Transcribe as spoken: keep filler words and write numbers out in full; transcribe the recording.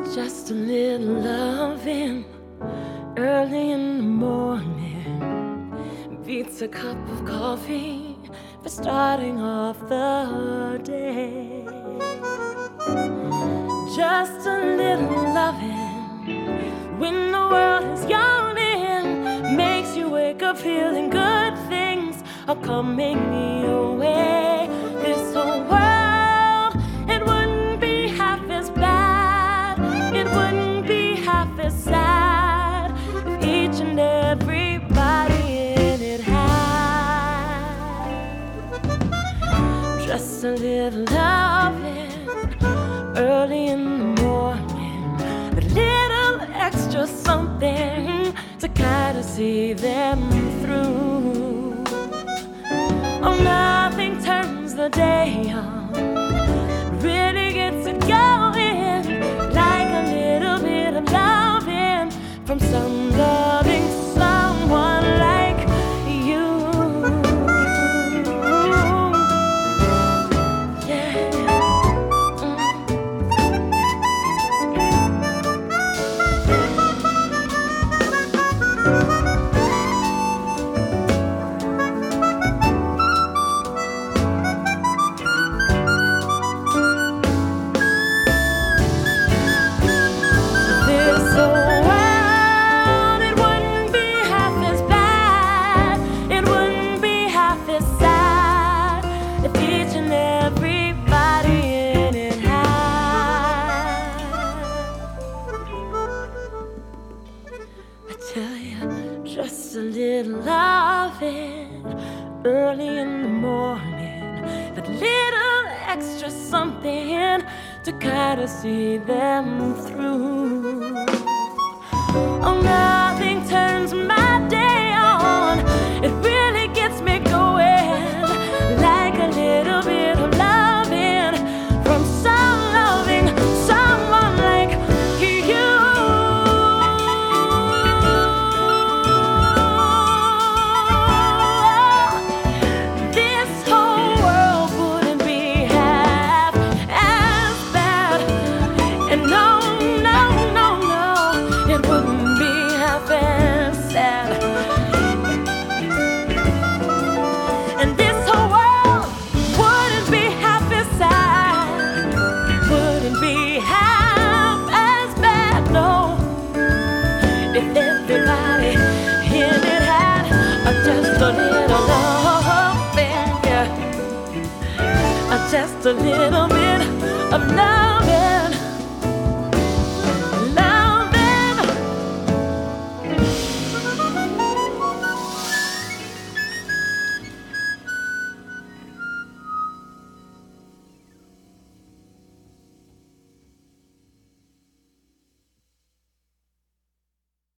Just a little loving early in the morning beats a cup of coffee for starting off the day. Just a little loving when the world is yawning makes you wake up feeling good things are coming your way. This whole world, it wouldn't be half as bad, it wouldn't be half as sad if each and everybody in it had just a little loving early in the morning, a little extra something to kind of see them through. Oh, nothing turns the day on, really gets it going, like a little bit of loving from some loving someone like you. Yeah. Just a little loving early in the morning, that little extra something to kind of see them through. Oh, nothing turns my day on, it really gets me going, like a little bit of loving from some loving someone like you. If everybody in it had just a little love, yeah, just a little bit.